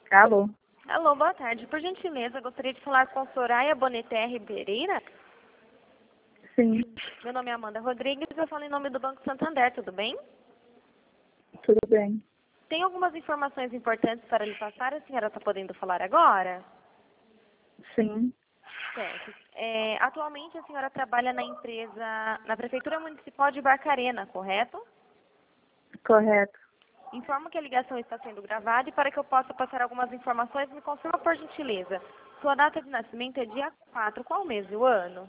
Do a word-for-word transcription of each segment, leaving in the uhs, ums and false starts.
Alô? Alô, boa tarde. Por gentileza, gostaria de falar com Soraya Boneterre Pereira. Sim, Meu nome é Amanda Rodrigues e eu falo em nome do Banco Santander, tudo bem? tudo bem. Tem algumas informações importantes para lhe passar, a senhora está podendo falar agora? Sim, Certo. É, atualmente a senhora trabalha na empresa, na Prefeitura Municipal de Barcarena, correto? correto. Informo que a ligação está sendo gravada e para que eu possa passar algumas informações, me confirma por gentileza. Sua data de nascimento é dia quatro, qual mês do ano?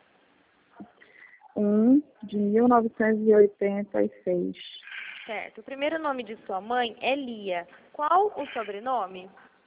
um de mil novecentos e oitenta e seis. Certo. O primeiro nome de sua mãe é Lia. Qual o sobrenome?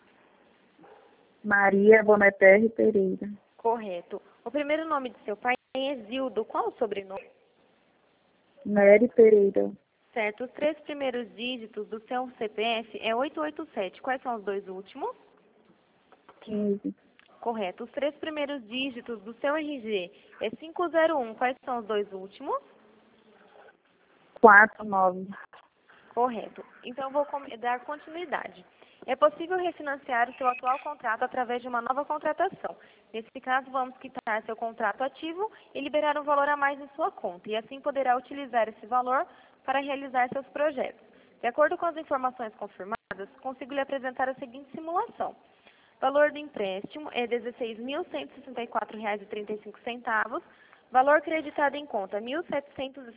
Maria Boneterre Pereira. Correto. O primeiro nome de seu pai é Exildo. Qual o sobrenome? Nery Pereira. Certo. Os três primeiros dígitos do seu C P F é oitocentos e oitenta e sete. Quais são os dois últimos? quinze. Correto. Os três primeiros dígitos do seu R G é quinhentos e um. Quais são os dois últimos? quarenta e nove. Correto. Então, eu vou com- dar continuidade. É possível refinanciar o seu atual contrato através de uma nova contratação. Nesse caso, vamos quitar seu contrato ativo e liberar um valor a mais em sua conta, e assim poderá utilizar esse valor para realizar seus projetos. De acordo com as informações confirmadas, consigo lhe apresentar a seguinte simulação. Valor do empréstimo é dezesseis mil cento e sessenta e quatro reais e trinta e cinco centavos. Valor creditado em conta, mil setecentos e